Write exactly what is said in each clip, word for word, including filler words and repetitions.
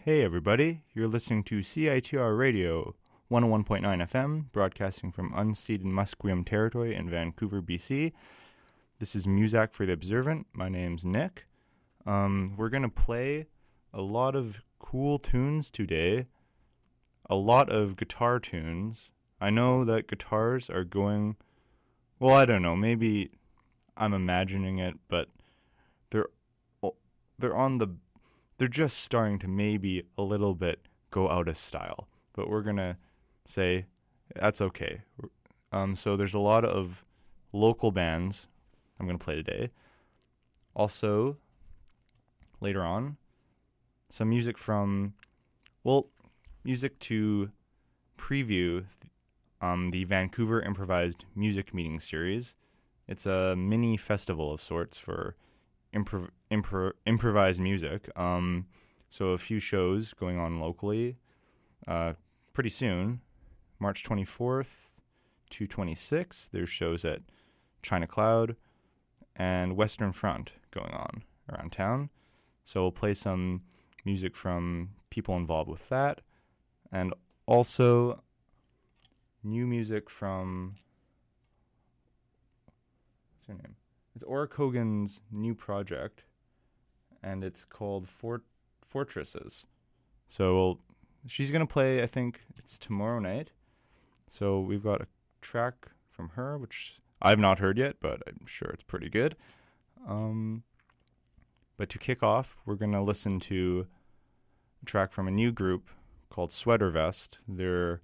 Hey everybody, you're listening to C I T R Radio one oh one point nine F M, broadcasting from unceded Musqueam territory in Vancouver, B C. This is Muzak for the Observant. My name's Nick. Um, we're going to play a lot of cool tunes today, a lot of guitar tunes. I know that guitars are going, well, I don't know, maybe I'm imagining it, but they're they're on the they're just starting to maybe a little bit go out of style, but we're going to say that's okay. Um, so there's a lot of local bands I'm going to play today. Also, later on, some music from, well, music to preview um, the Vancouver Improvised Music Meeting Series. It's a mini festival of sorts for Improv- impro- improvised music. Um, so a few shows going on locally uh, pretty soon. March twenty-fourth to twenty-sixth, there's shows at China Cloud and Western Front going on around town. So we'll play some music from people involved with that. And also new music from, what's her name? It's Ora Kogan's new project, and it's called Fort- Fortresses. So we'll, she's going to play, I think it's tomorrow night. So we've got a track from her, which I've not heard yet, but I'm sure it's pretty good. Um, but to kick off, we're going to listen to a track from a new group called Sweater Vest. They're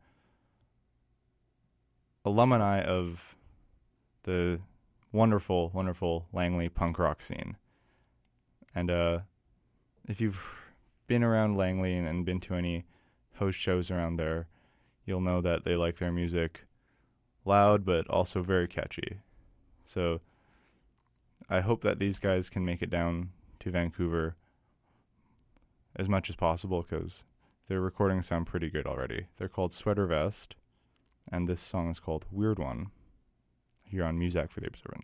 alumni of the wonderful, wonderful Langley punk rock scene. And uh, if you've been around Langley and, and been to any host shows around there, you'll know that they like their music loud, but also very catchy. So I hope that these guys can make it down to Vancouver as much as possible, because their recordings sound pretty good already. They're called Sweater Vest, and this song is called Weird One, here on Muzak for the Observant.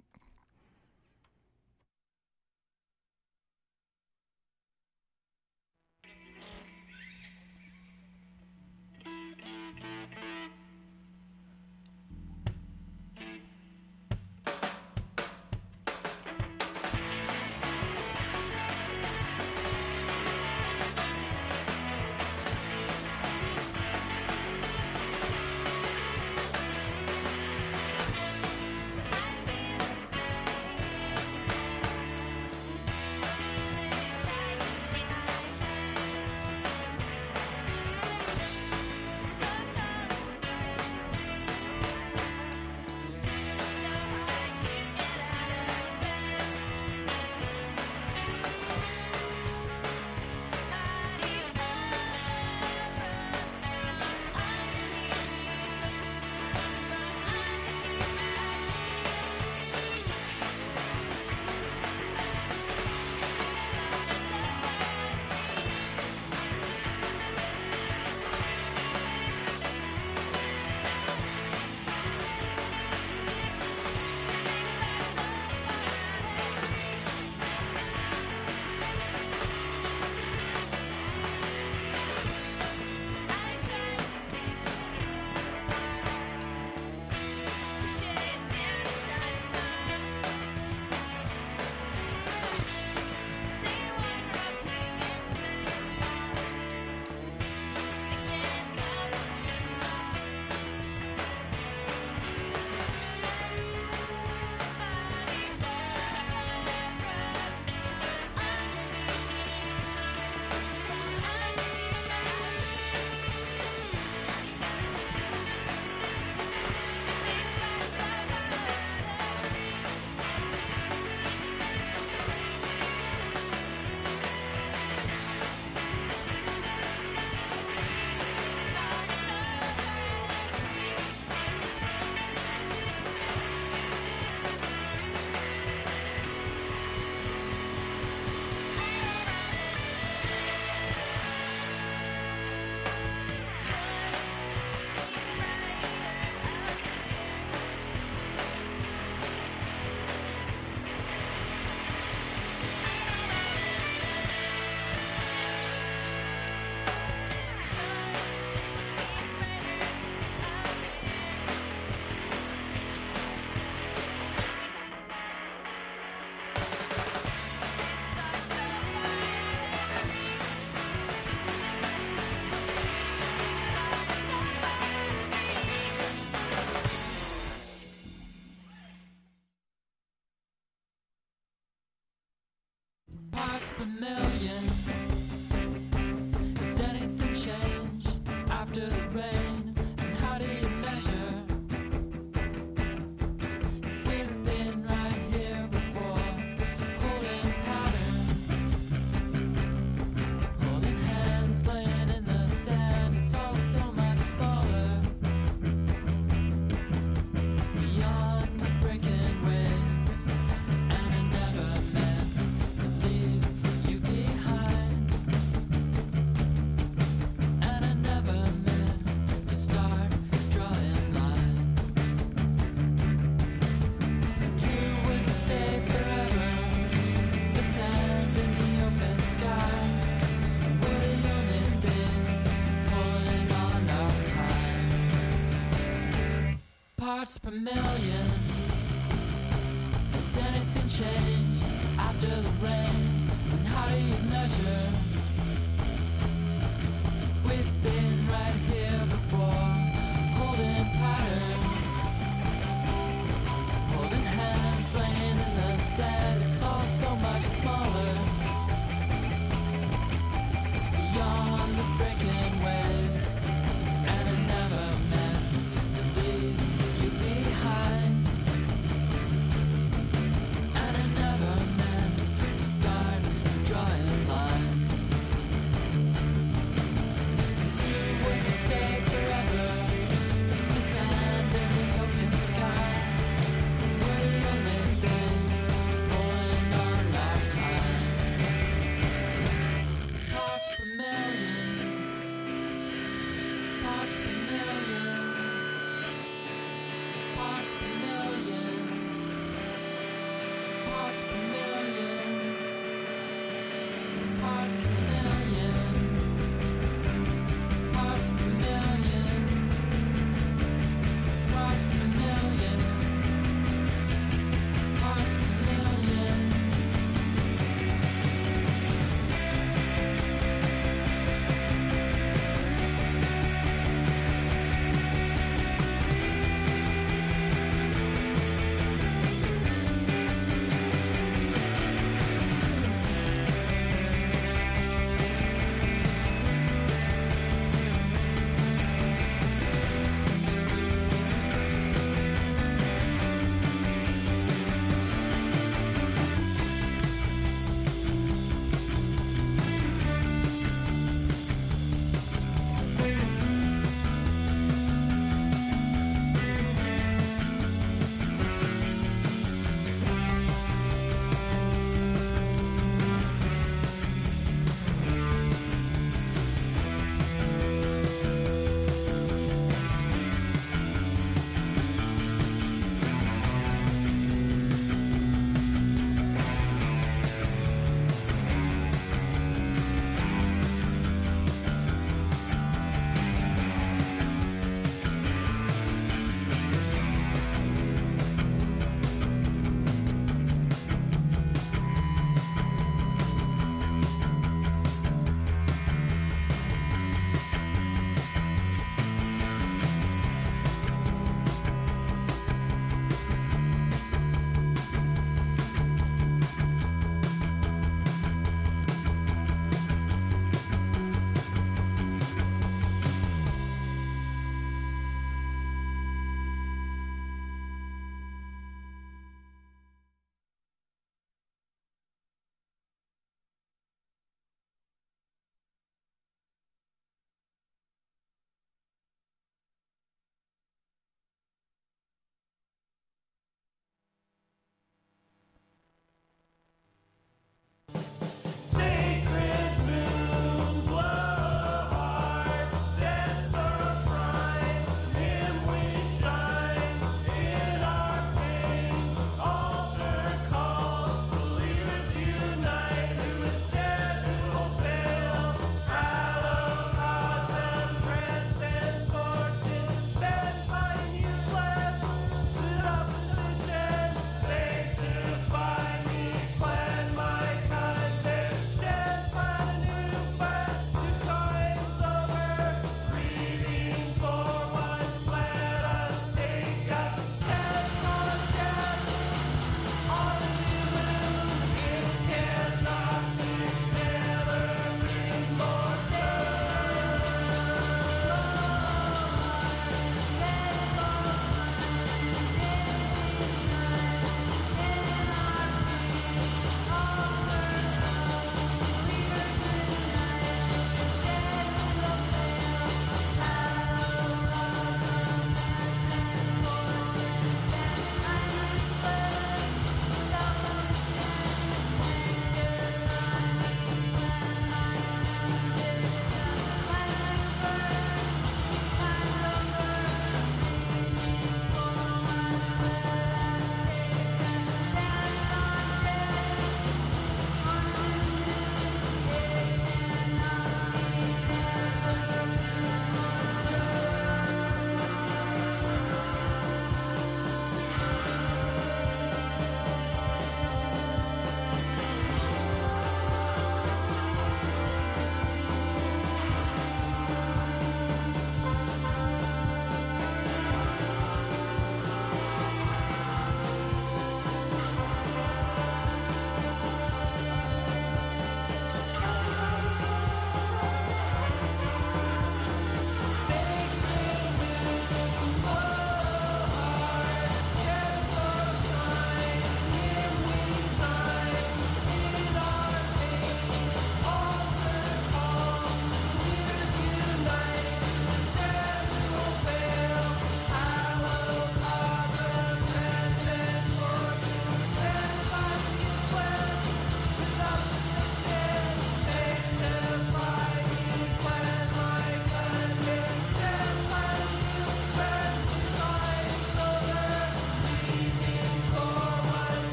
per million. Has anything changed after the rain? And how do you measure? We've been right here before, holding pattern, holding hands, laying in the sand. It's all so much smaller, beyond the breaking waves. And I never meant to leave you behind. And I never meant to start drawing lines. You wouldn't stay forever. The sand in the open sky were the only things pulling on our time. Parts per million. Has anything changed after the rain? And how do you measure? We've been right here before, holding pattern, holding hands, laying in the sand. It's all so much smaller, beyond the breaking waves. And I never meant to leave you behind. And I never meant to start drawing lines. 'Cause you wouldn't stay forever. The sand and the open sky were the only things pulling on our time. Parts per million. Parts per million. Parts per million. Parts per million. Parts per million. Parts per million. Parts per million. Parts per million. Parts per million.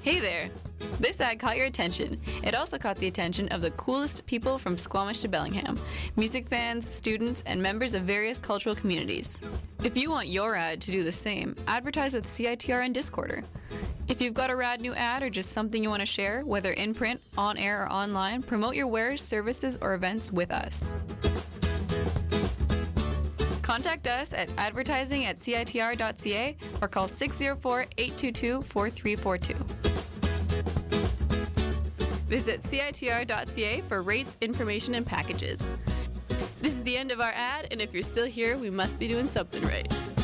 Hey there! This ad caught your attention. It also caught the attention of the coolest people from Squamish to Bellingham, music fans, students, and members of various cultural communities. If you want your ad to do the same, advertise with C I T R and Discorder. If you've got a rad new ad or just something you want to share, whether in print, on air, or online, promote your wares, services, or events with us. Contact us at advertising at C I T R dot C A or call six oh four, eight two two, four three four two. Visit C I T R dot C A for rates, information, and packages. This is the end of our ad, and if you're still here, we must be doing something right.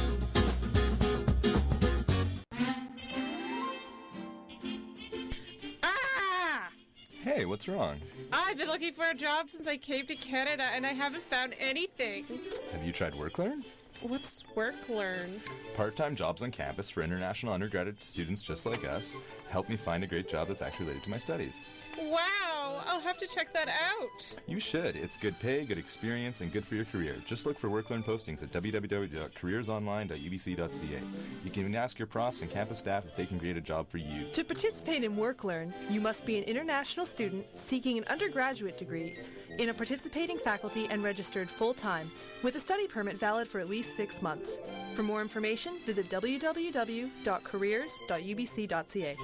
Ah! Hey, what's wrong? I've been looking for a job since I came to Canada, and I haven't found anything. Have you tried WorkLearn? What's WorkLearn? Part-time jobs on campus for international undergraduate students just like us. Help me find a great job that's actually related to my studies. Wow! I'll have to check that out. You should. It's good pay, good experience, and good for your career. Just look for WorkLearn postings at w w w dot careers online dot u b c dot c a. You can even ask your profs and campus staff if they can create a job for you. To participate in WorkLearn, you must be an international student seeking an undergraduate degree in a participating faculty and registered full-time, with a study permit valid for at least six months. For more information, visit w w w dot careers dot u b c dot c a.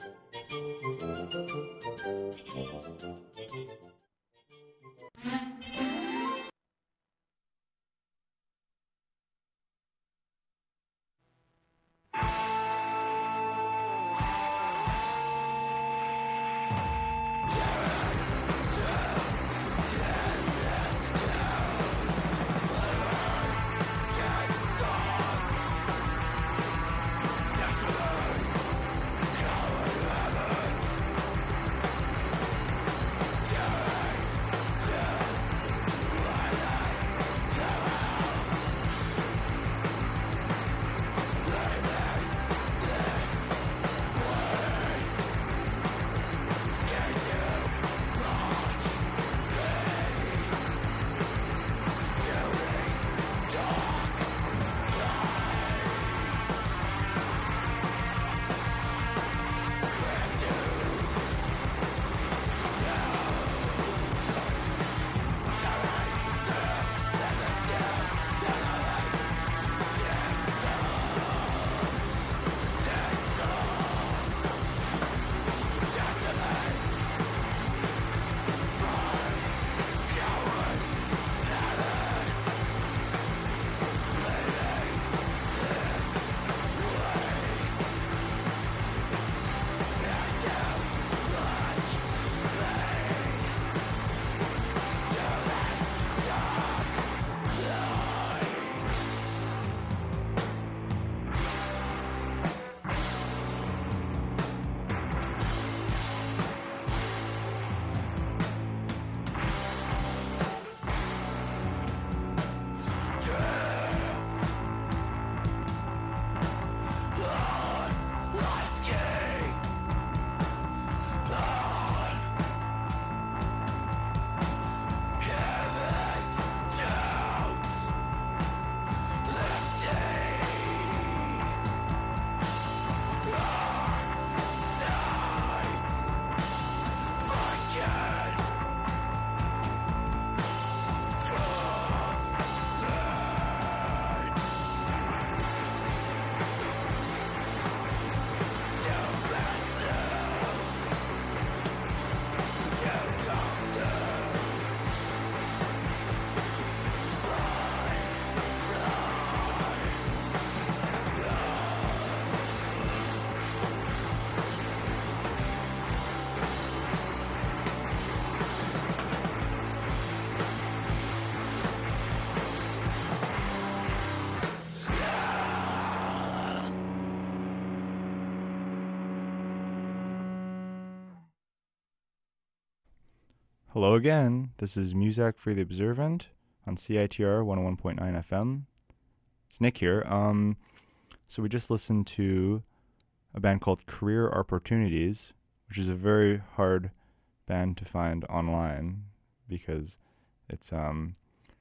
Hello again. This is Muzak for the Observant on C I T R one oh one point nine F M. It's Nick here. Um, so we just listened to a band called Career Opportunities, which is a very hard band to find online because it's um,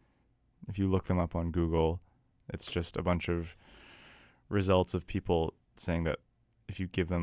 if you look them up on Google, it's just a bunch of results of people saying that if you give them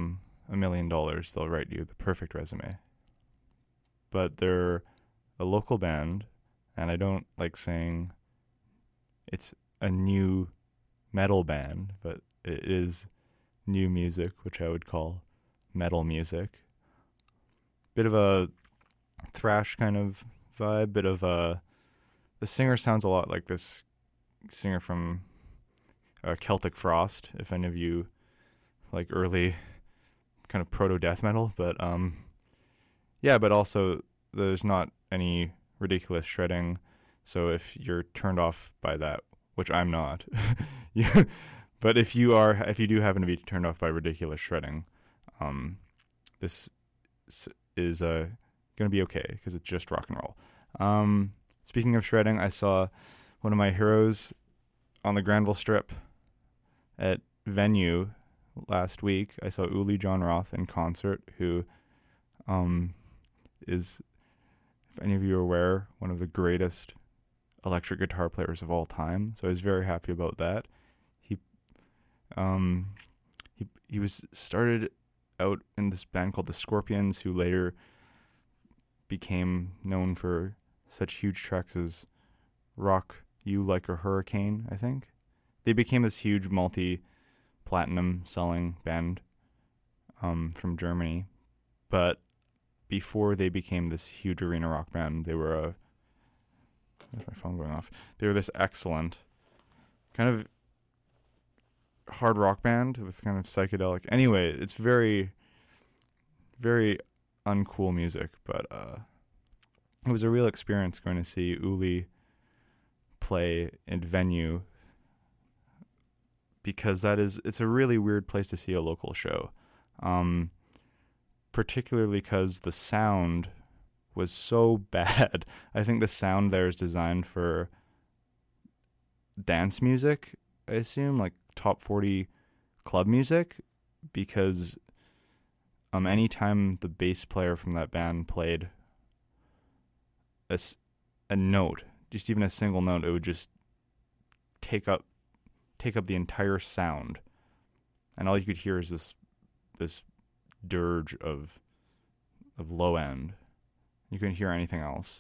a million dollars, they'll write you the perfect resume. But they're a local band, and I don't like saying it's a new metal band, but it is new music, which I would call metal music. Bit of a thrash kind of vibe, bit of a... The singer sounds a lot like this singer from uh, Celtic Frost, if any of you like early kind of proto-death metal, but um, yeah, but also there's not any ridiculous shredding, so if you're turned off by that, which I'm not, you, but if you are, if you do happen to be turned off by ridiculous shredding, um, this is uh, going to be okay, because it's just rock and roll. Um, speaking of shredding, I saw one of my heroes on the Granville Strip at Venue last week. I saw Uli John Roth in concert, who um, is, if any of you are aware, one of the greatest electric guitar players of all time. So I was very happy about that. He um he he was started out in this band called the Scorpions, who later became known for such huge tracks as Rock You Like a Hurricane, I think. They became this huge multi-platinum selling band um, from Germany. But before they became this huge arena rock band, they were a... There's my phone going off. They were this excellent kind of hard rock band with kind of psychedelic... Anyway, it's very, very uncool music, but uh, it was a real experience going to see Uli play in Venue, because that is, it's a really weird place to see a local show. Um, particularly because the sound was so bad. I think the sound there is designed for dance music, I assume, like top forty club music, because um, anytime the bass player from that band played a, s- a note, just even a single note, it would just take up take up the entire sound, and all you could hear is this this dirge of of low end. You couldn't hear anything else,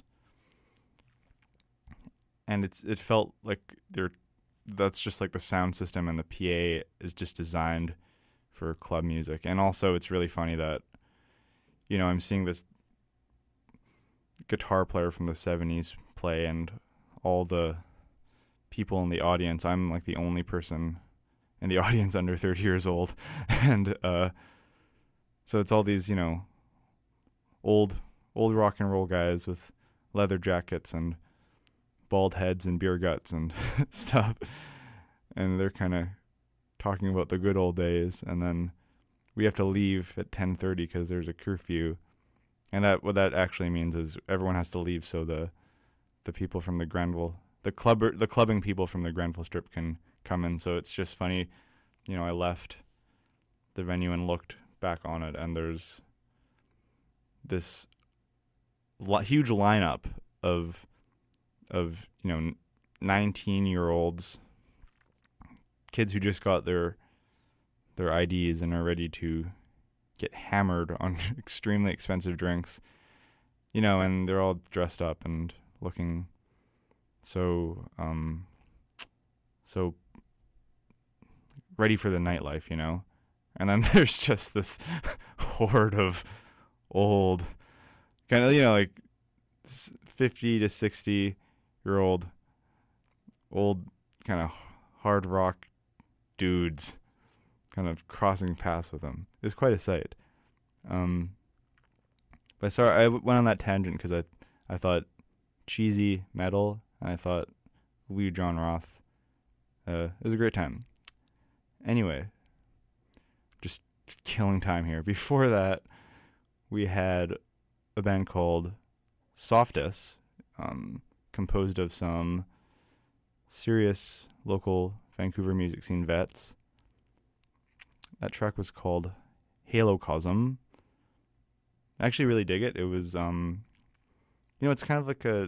and it's it felt like they're that's just like the sound system, and the P A is just designed for club music. And also, it's really funny that, you know, I'm seeing this guitar player from the seventies play, and all the people in the audience, I'm like the only person in the audience under thirty years old. And uh, so it's all these, you know, old old rock and roll guys with leather jackets and bald heads and beer guts and stuff. And they're kind of talking about the good old days. And then we have to leave at ten thirty because there's a curfew. And that what that actually means is everyone has to leave so the the people from the Granville, the clubber, the clubbing people from the Granville Strip can come in. So it's just funny, you know, I left the venue and looked back on it, and there's this li- huge lineup of of you know nineteen year olds, kids who just got their their I Ds and are ready to get hammered on extremely expensive drinks, you know, and they're all dressed up and looking so um so ready for the nightlife, you know. And then there's just this horde of old, kind of, you know, like fifty to sixty year old, old kind of hard rock dudes kind of crossing paths with them. It's quite a sight. Um, but sorry, I went on that tangent because I, I thought cheesy metal, and I thought Lee John Roth. Uh, it was a great time. Anyway, just killing time here. Before that, we had a band called Softus, um, composed of some serious local Vancouver music scene vets. That track was called Halocosm. I actually really dig it. It was, um, you know, it's kind of like a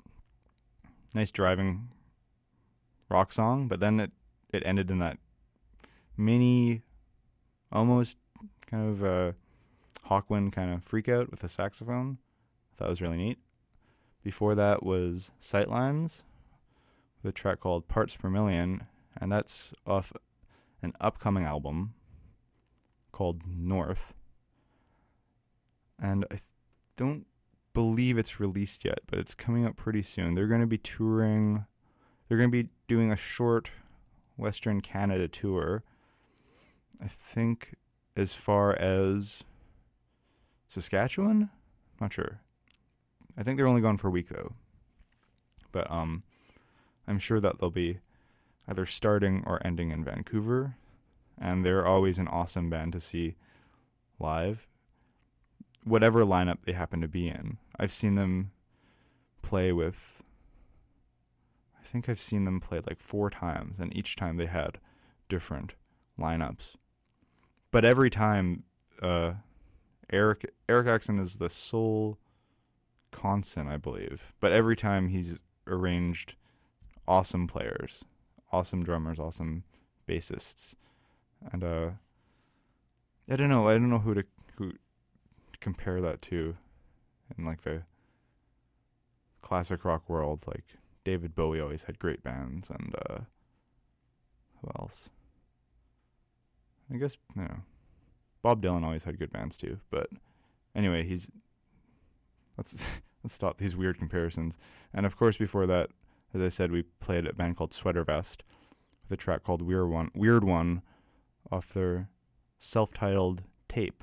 nice driving rock song, but then it, it ended in that mini, almost kind of a Hawkwind kind of freak out with a saxophone. That was really neat. Before that was Sightlines with a track called Parts Per Million, and that's off an upcoming album called North. And I th- don't believe it's released yet, but it's coming up pretty soon. They're going to be touring, they're going to be doing a short Western Canada tour, I think as far as Saskatchewan? Not sure. I think they're only gone for a week though. But um, I'm sure that they'll be either starting or ending in Vancouver. And they're always an awesome band to see live, whatever lineup they happen to be in. I've seen them play with, I think I've seen them play like four times, and each time they had different lineups. But every time, uh, Eric Eric Axon is the sole constant, I believe. But every time he's arranged awesome players, awesome drummers, awesome bassists, and uh, I don't know. I don't know who to who to compare that to, in like the classic rock world. Like David Bowie always had great bands, and uh, who else? I guess you know, Bob Dylan always had good bands too. But anyway, he's let's let's stop these weird comparisons. And of course, before that, as I said, we played a band called Sweater Vest with a track called Weird One, Weird One, off their self-titled tape.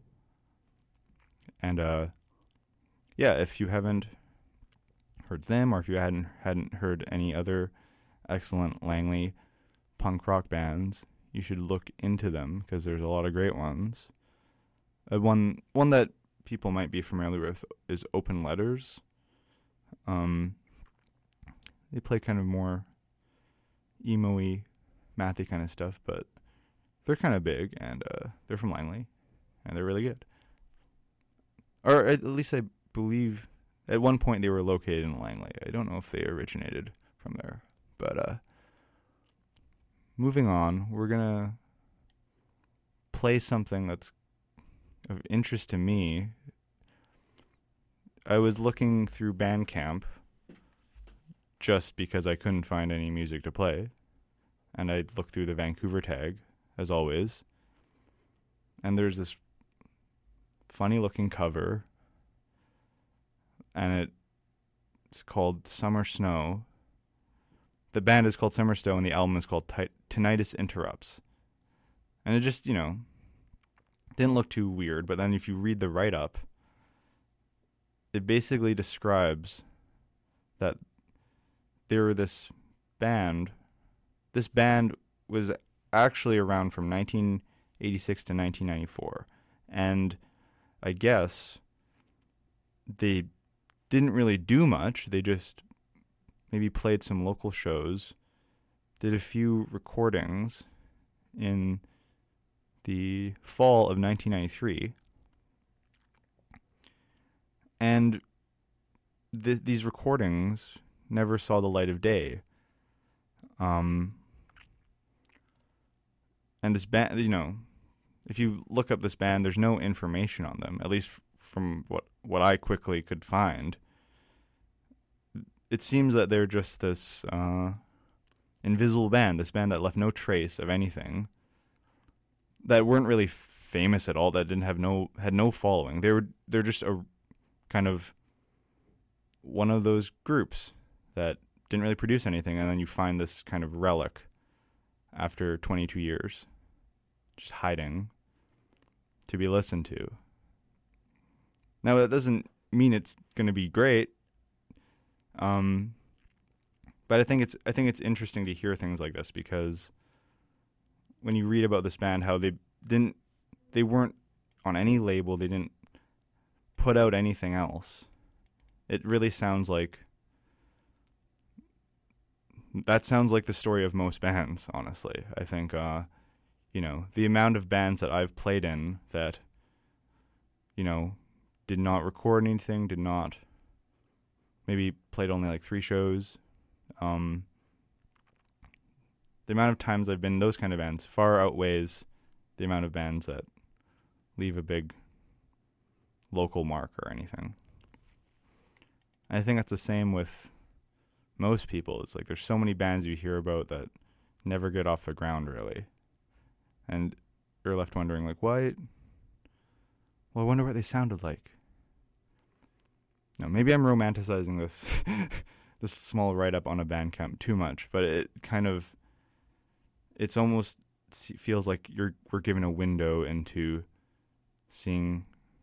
And uh, yeah, if you haven't heard them, or if you hadn't hadn't heard any other excellent Langley punk rock bands, you should look into them because there's a lot of great ones. Uh, one one that people might be familiar with is Open Letters. Um, they play kind of more emo-y, mathy kind of stuff, but they're kind of big, and uh, they're from Langley, and they're really good. Or at least I believe at one point they were located in Langley. I don't know if they originated from there, but uh, moving on, we're going to play something that's of interest to me. I was looking through Bandcamp just because I couldn't find any music to play, and I looked through the Vancouver tag, as always, and there's this funny-looking cover, and it, it's called Summer Snow. The band is called Summer Snow, and the album is called T- Tinnitus Interrupts. And it just, you know, didn't look too weird, but then if you read the write-up, it basically describes that they were this band. This band was actually around from nineteen eighty-six to nineteen ninety-four, and I guess they didn't really do much. They just maybe played some local shows, did a few recordings in the fall of nineteen ninety-three, and th- these recordings never saw the light of day. Um, and this band, you know, if you look up this band, there's no information on them, at least f- from what, what I quickly could find. It seems that they're just this uh, invisible band, this band that left no trace of anything, that weren't really famous at all, that didn't have no had no following. They were they're just a kind of one of those groups that didn't really produce anything, and then you find this kind of relic after twenty-two years, just hiding to be listened to. Now, that doesn't mean it's going to be great, um, but I think it's I think it's interesting to hear things like this, because when you read about this band, how they didn't, they weren't on any label, they didn't put out anything else. It really sounds like, that sounds like the story of most bands, honestly. I think, uh, you know, the amount of bands that I've played in that, you know, did not record anything, did not, maybe played only like three shows, um, the amount of times I've been in those kind of bands far outweighs the amount of bands that leave a big local mark or anything. I think that's the same with most people. It's like there's so many bands you hear about that never get off the ground, really. And you're left wondering, like, why? Well, I wonder what they sounded like. Now, maybe I'm romanticizing this this small write-up on a Bandcamp too much, but it kind of, it's almost feels like you're we're given a window into seeing,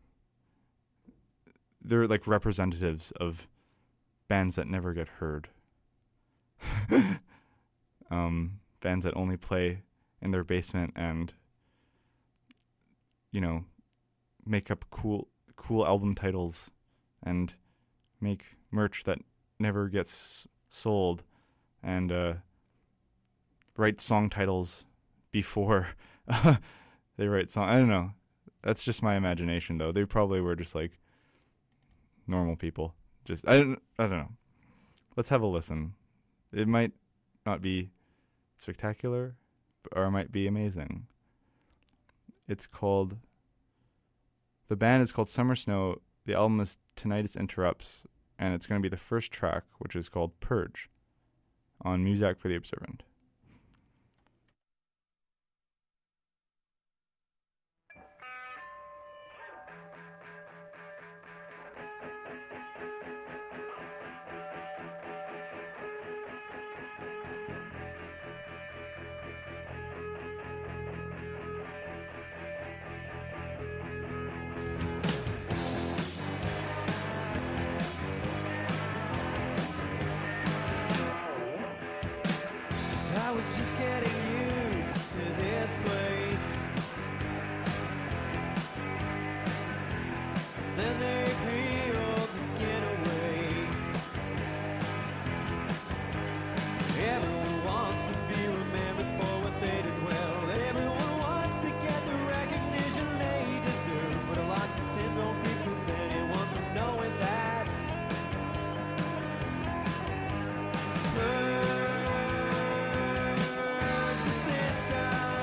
they're like representatives of bands that never get heard. um, bands that only play in their basement and, you know, make up cool cool album titles and make merch that never gets sold and uh, write song titles before they write song. I don't know. That's just my imagination, though. They probably were just like normal people. Just I don't I don't know. Let's have a listen. It might not be spectacular, or it might be amazing. It's called, the band is called Summer Snow. The album is Tinnitus Interrupts, and it's going to be the first track, which is called Purge, on Muzak for the Observant. I was just getting used to this place. Then they peeled the skin away. Everyone wants to be remembered for what they did well. Everyone wants to get the recognition they deserve. But a lot of syndrome precludes anyone from knowing that.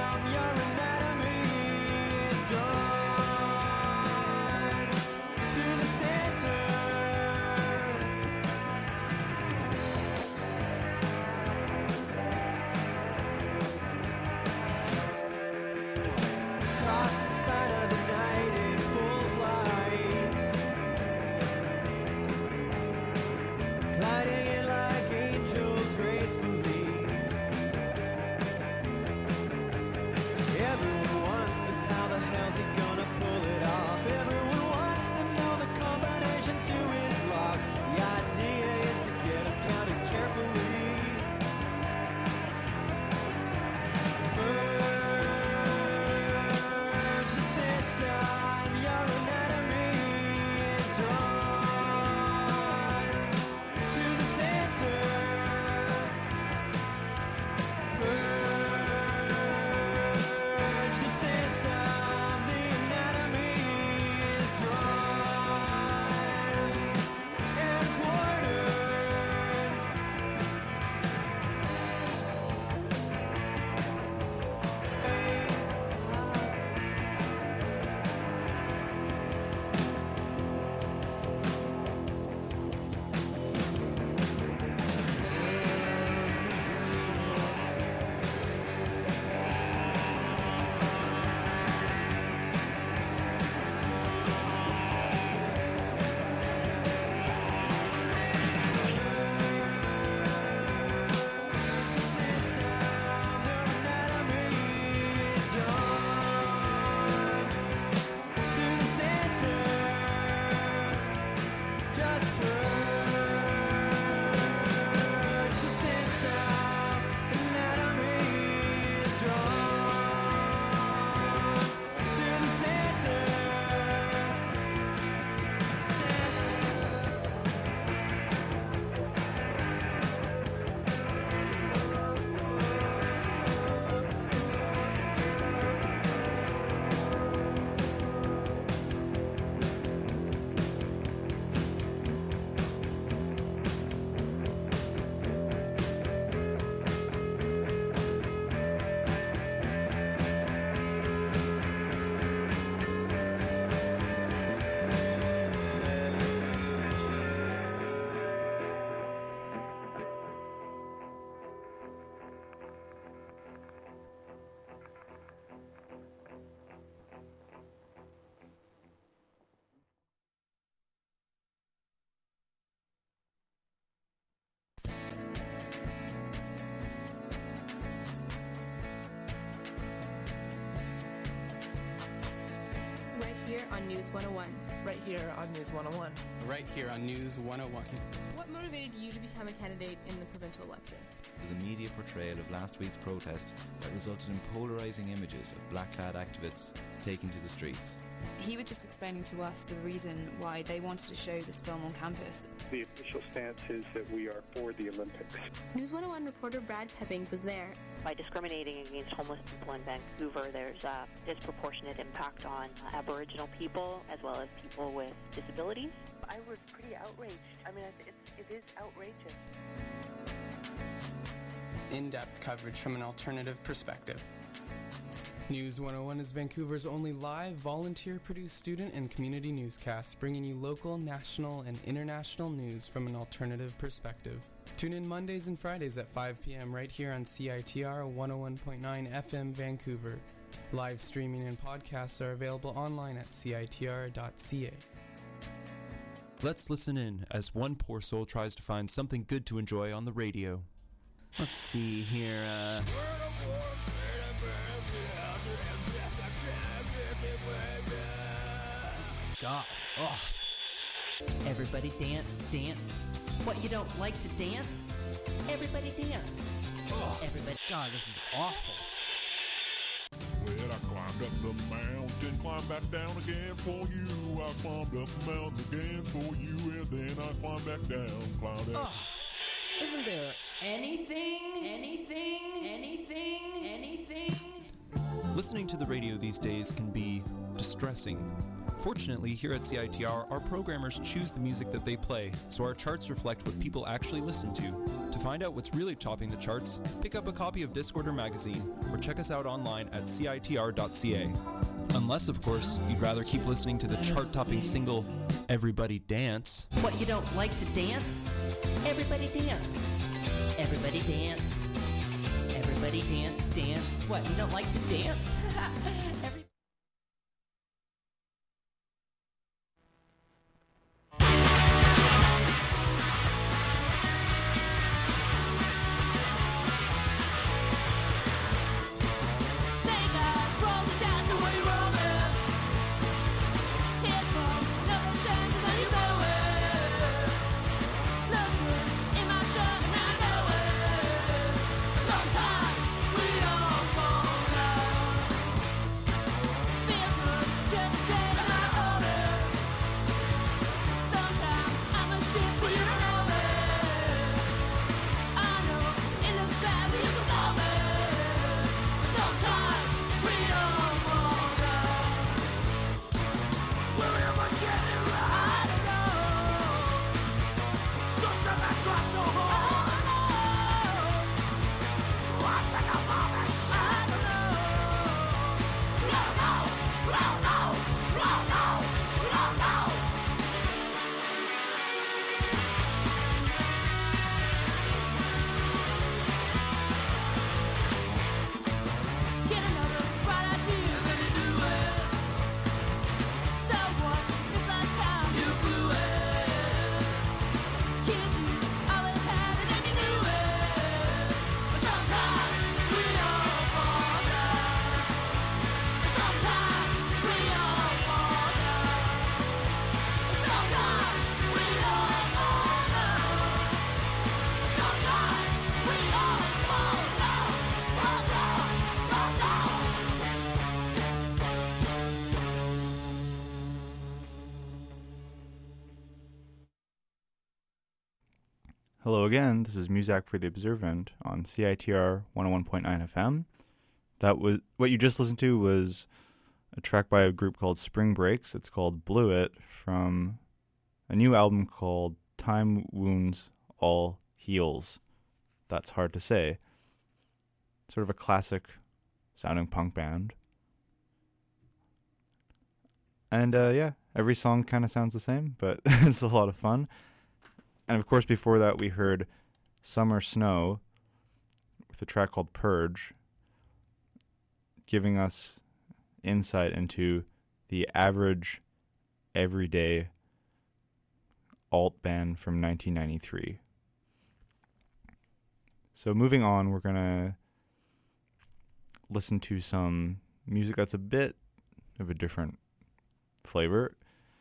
System, your anatomy is done. on News one oh one. Right here on News one oh one. Right here on News one oh one. What motivated you to become a candidate in the provincial election? The media portrayal of last week's protest that resulted in polarising images of black-clad activists taking to the streets. He was just explaining to us the reason why they wanted to show this film on campus. The official stance is that we are for the Olympics. News one oh one reporter Brad Pepping was there. By discriminating against homeless people in Vancouver, there's a disproportionate impact on Aboriginal people as well as people with disabilities. I was pretty outraged. I mean, it's, it is outrageous. In-depth coverage from an alternative perspective. News one oh one is Vancouver's only live, volunteer-produced student and community newscast, bringing you local, national, and international news from an alternative perspective. Tune in Mondays and Fridays at five p.m. right here on C I T R one oh one point nine F M Vancouver. Live streaming and podcasts are available online at C I T R dot C A. Let's listen in as one poor soul tries to find something good to enjoy on the radio. Let's see here, uh... God, oh. Everybody dance, dance. What, you don't like to dance? Everybody dance. Oh. Everybody... God, this is awful. Well, I climbed up the mountain, climbed back down again for you. I climbed up the mountain again for you, and then I climbed back down, climbed up. Oh. Isn't there anything, anything, anything, anything? Listening to the radio these days can be distressing. Fortunately, here at C I T R, our programmers choose the music that they play, so our charts reflect what people actually listen to. To find out what's really topping the charts, pick up a copy of Discorder magazine, or check us out online at C I T R dot C A. Unless, of course, you'd rather keep listening to the chart-topping single, Everybody Dance. What, you don't like to dance? Everybody dance. Everybody dance. Everybody dance, dance. What, you don't like to dance? Every- Hello again, this is Muzak for the Observant on C I T R one oh one point nine F M. That was what you just listened to was a track by a group called Spring Breaks. It's called Blew It from a new album called Time Wounds All Heals. That's hard to say. Sort of a classic sounding punk band. And uh, yeah, every song kind of sounds the same, but it's a lot of fun. And of course, before that, we heard Summer Snow with a track called Purge, giving us insight into the average, everyday alt band from nineteen ninety-three. So moving on, we're going to listen to some music that's a bit of a different flavor.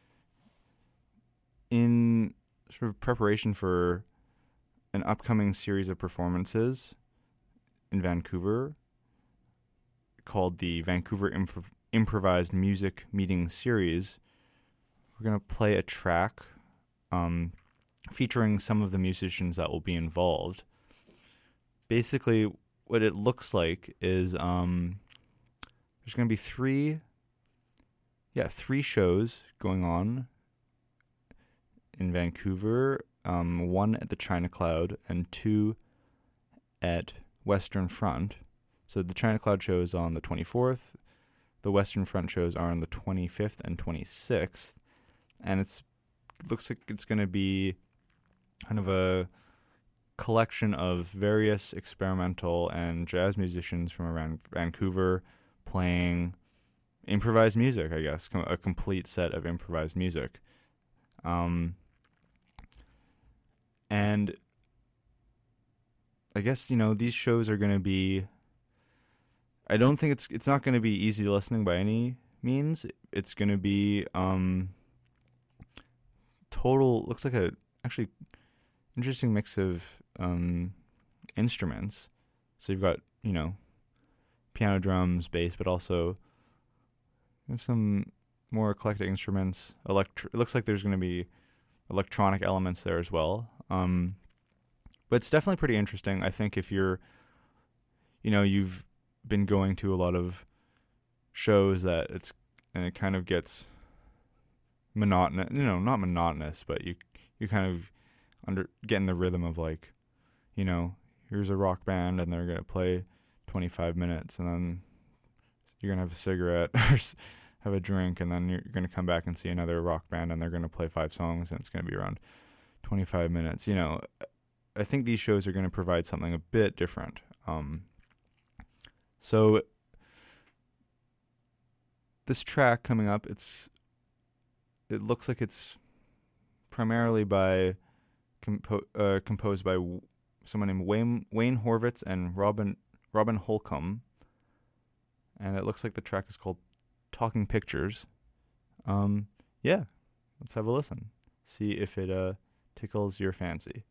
In sort of preparation for an upcoming series of performances in Vancouver called the Vancouver Improv- Improvised Music Meeting Series, we're going to play a track um, featuring some of the musicians that will be involved. Basically, what it looks like is um, there's going to be three, yeah, three shows going on in Vancouver, um, one at the China Cloud and two at Western Front. So the China Cloud show is on the twenty-fourth. The Western Front shows are on the twenty-fifth and twenty-sixth. And it's it looks like it's going to be kind of a collection of various experimental and jazz musicians from around Vancouver playing improvised music, I guess, a complete set of improvised music. Um, and I guess, you know, these shows are going to be, I don't think it's it's not going to be easy listening by any means. It's going to be um, total, looks like a actually interesting mix of um, instruments. So you've got, you know, piano, drums, bass, but also there's some more eclectic instruments. Electro- it looks like there's going to be electronic elements there as well. Um, but it's definitely pretty interesting. I think if you're, you know, you've been going to a lot of shows that it's, and it kind of gets monotonous, you know, not monotonous, but you, you kind of under get in the rhythm of like, you know, here's a rock band and they're going to play twenty-five minutes and then you're going to have a cigarette or have a drink, and then you're going to come back and see another rock band and they're going to play five songs and it's going to be around twenty-five minutes. You know, I think these shows are going to provide something a bit different. Um, so this track coming up, it's it looks like it's primarily by compo- uh, composed by w- someone named Wayne Wayne Horvitz and Robin Robin Holcomb, and it looks like the track is called Talking Pictures. Um, yeah, let's have a listen. See if it uh, tickles your fancy.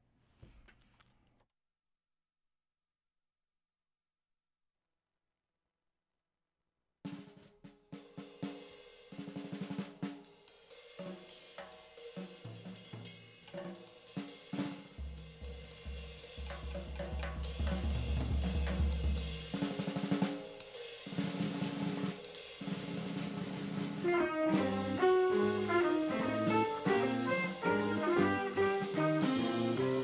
Thank you.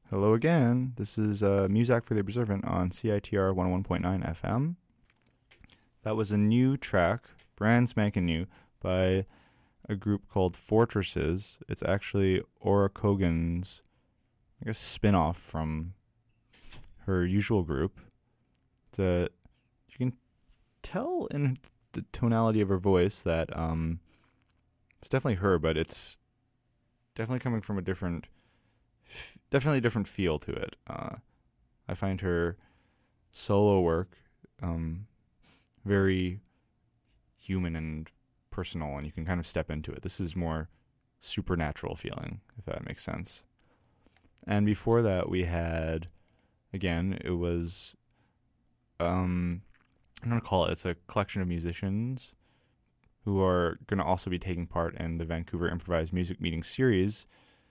Hello again. This is uh, Muzak for the Observant on C I T R one oh one point nine F M. That was a new track, brand spanking new, by a group called Fortresses. It's actually Aura Kogan's, I guess, spin-off from her usual group. It's a, you can tell in the tonality of her voice that um, it's definitely her, but it's definitely coming from a different, definitely a different feel to it. Uh, I find her solo work um, very human and personal, and you can kind of step into it. This is more supernatural feeling, if that makes sense. And before that, we had, again, it was, um, I'm going to call it, it's a collection of musicians who are going to also be taking part in the Vancouver Improvised Music Meeting series.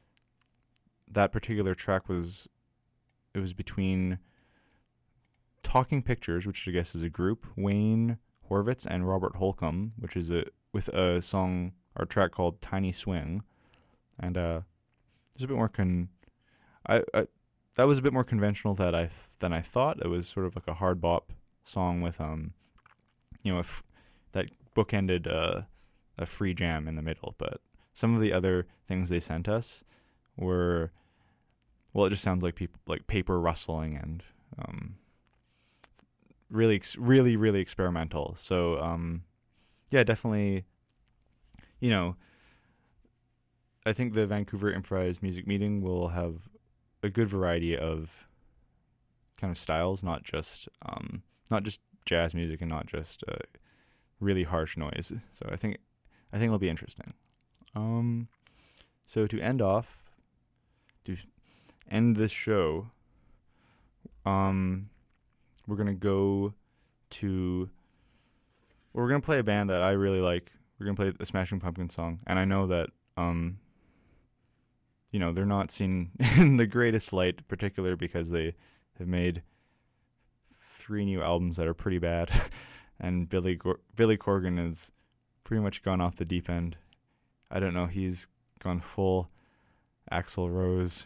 That particular track was, it was between Talking Pictures, which I guess is a group, Wayne Horvitz and Robert Holcomb, which is a, with a song or track called Tiny Swing. And uh, there's a bit more con, I, I that was a bit more conventional that I th- than I thought. It was sort of like a hard bop song with um, you know, a f- that bookended uh, a free jam in the middle. But some of the other things they sent us were, well, it just sounds like people like paper rustling and um, really, ex- really, really experimental. So um, yeah, definitely, you know, I think the Vancouver Improvised Music Meeting will have a good variety of kind of styles, not just um, not just jazz music and not just uh, really harsh noise. So I think I think it'll be interesting. Um, so to end off, to end this show, um, we're gonna go to. Well, we're gonna play a band that I really like. We're gonna play a Smashing Pumpkins song, and I know that um, you know, they're not seen in the greatest light, particularly because they have made three new albums that are pretty bad, and Billy Gor- Billy Corgan has pretty much gone off the deep end. I don't know, he's gone full Axl Rose,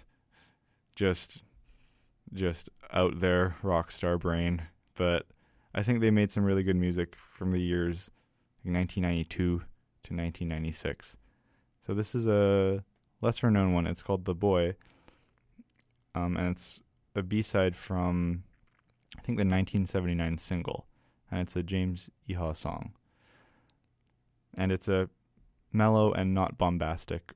just just out there rock star brain. But I think they made some really good music from the years like nineteen ninety-two to nineteen ninety-six. So this is a lesser known one. It's called The Boy, um, and it's a B-side from, I think, the nineteen seventy-nine single, and it's a James Iha song. And it's a mellow and not bombastic,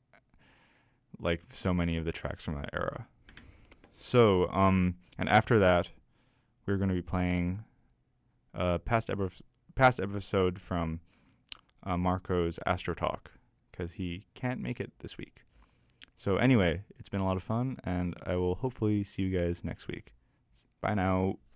like so many of the tracks from that era. So, um, and after that, we're going to be playing a past, epi- past episode from uh, Marco's Astro Talk, because he can't make it this week. So anyway, it's been a lot of fun, and I will hopefully see you guys next week. Bye now.